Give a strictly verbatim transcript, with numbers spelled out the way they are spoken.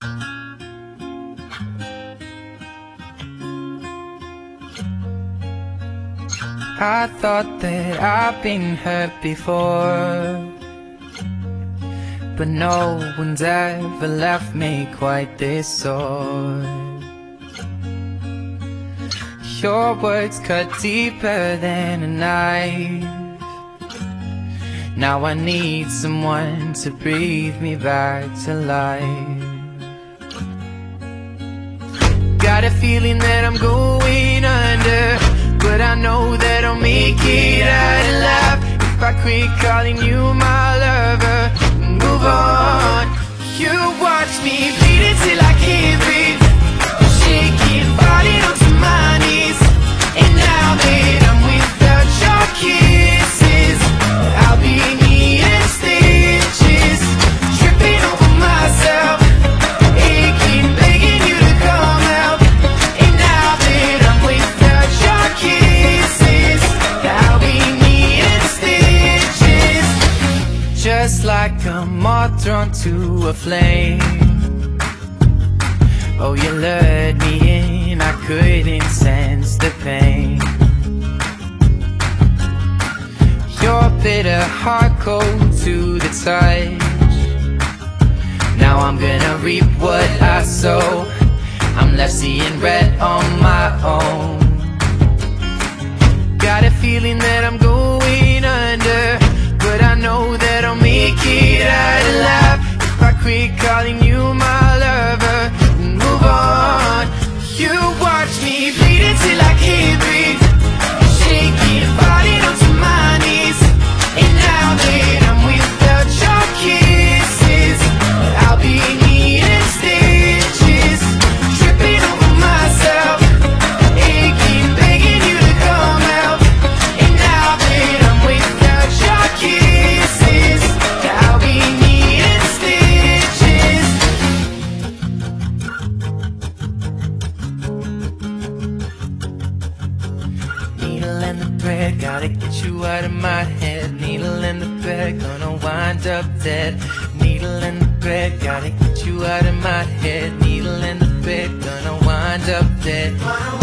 I thought that I've been hurt before, but no one's ever left me quite this sore. Your words cut deeper than a knife. Now I need someone to breathe me back to life. Got a feeling that I'm going under, but I know that I'll make it out alive if I quit calling you my lover and move on. You watch me bleed until I can't breathe, shaking, falling onto my knees. And now that I'm without your kisses, I'll be needing stitches, tripping over myself, aching, begging you to come out. And now that I'm without your kisses, I'll be needing stitches, just like a moth drawn to a flame. Oh, you lured me in, I couldn't sense the pain. Your bitter heart cold to the touch. Now I'm gonna reap what I sow. I'm left seeing red on my own. Got a feeling that I'm going under, but I know that I'll make it out alive if I quit calling you my lover and move on. You watch me bleed until I can't breathe, shaking, falling onto my knees. And now that I'm without your kisses, I'll be needing stitches, tripping over myself, aching, begging you to come out. And now that I'm without your kisses, I'll be needing stitches. Needle and the thread, gotta get you out of my head. Needle and the thread, gonna wind up dead. Needle and the thread, gotta get you out of my head. Needle and the thread, gonna wind up dead.